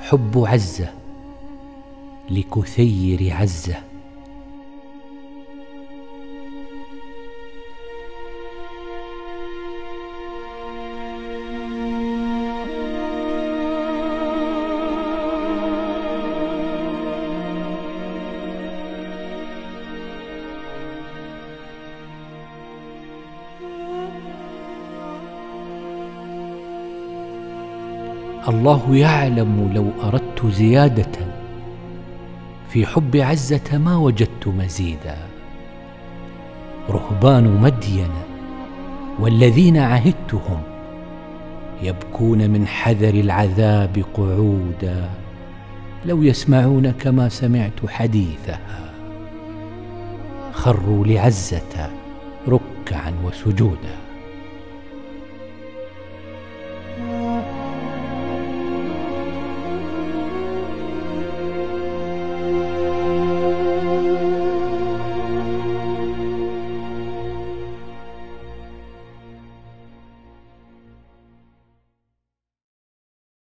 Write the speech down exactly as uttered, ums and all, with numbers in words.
حب عزة لكثير عزة. الله يعلم لو أردت زيادة في حب عزة ما وجدت مزيدا. رهبان مدين والذين عهدتهم يبكون من حذر العذاب قعودا، لو يسمعون كما سمعت حديثها خروا لعزة ركعا وسجودا.